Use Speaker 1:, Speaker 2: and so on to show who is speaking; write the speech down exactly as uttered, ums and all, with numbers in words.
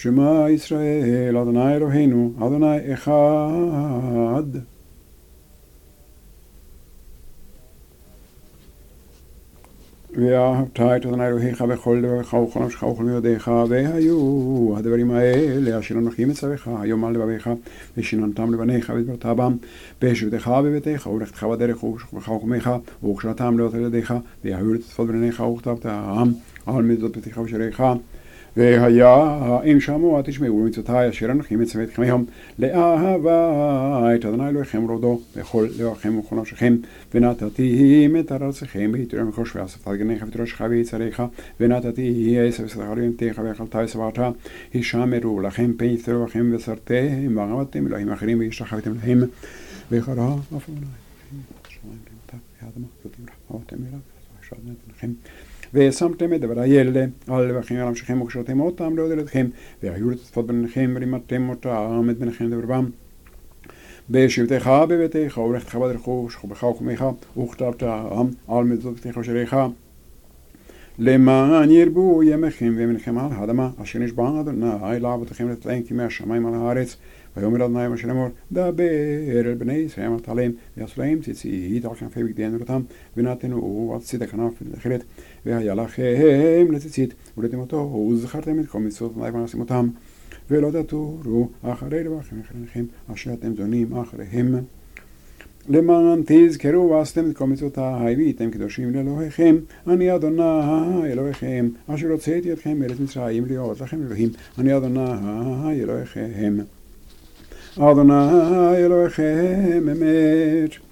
Speaker 1: שמע ישראל, אדוני אלוהינו, אדוני אחד. ואהבת את אדוני אלוהיך בכל לבבך ובכל נפשך ובכל מאודיך, והיו הדברים האלה אשר אנוכי מצווך היום על לבביך, ושיננתם לבניך ודברת בם בשבתך בביתך ולכתך בדרך ובשוכבך ובקומך וכשלתם לאות על ידיך, ויהיו לצפות בניך וכתבתם על מזוזות ביתך ושעריך. והיה אם שמוע תשמעו למצותי אשר אנוכי מצווה אתכם היום לאהבה את אדוני אלוהיכם ולעובדו בכל לבבכם ובכל נפשכם, ונתתים את ארצכם בהתורה מחוש ואספת גניך ותירושך ויצריך, ונתתי עשב ושדך לבהמתך ואכלת ושבעת, הישמרו לכם פן יפתרו בכם וסרתם ועבדתם אלוהים אחרים והשתחוויתם להם, וקרא אף אדוני שמיים וארץ ואדמה יודעים רחמתם אליו ושעדתם לכם, ושמתם את דברי אלה על לבבכם ועל נפשכם וקשרתם אותם לעוד ילדכם, והיו לצפות בניכם ולימדתם אותם את בניכם לדברם בשבתך בביתך ולכתך בדרך ובשוכבך ובקומך וכתבתם על מזוזות ביתך ושעריך, למען ירבו ימיכם וימיכם על האדמה אשר נשבע אדוני לאבותיכם לתת להם כימי השמיים על הארץ. ויאמר אדוני משה לאמור, דבר אל בני ישראל אמרת עליהם, ויעשו להם ציצית על כנפי בגדיהם וראותם, ונתנו על ציצית הכנף לתכלת, והיה לכם לציצית ולאתם אותו, וזכרתם את כל מצוות אדוני ונעשים אותם, ולא תטורו אחרי לבבכם אחריכם אשר אתם זונים אחריהם, למען תזכרו ועשיתם את כל מצוותיי והייתם קדושים לאלוהיכם, אני אדוני אלוהיכם אשר הוצאתי אתכם מארץ מצרים להיות לכם אלוהים, אני אדוני אלוהיכם, אדוני אלוהיכם אמת.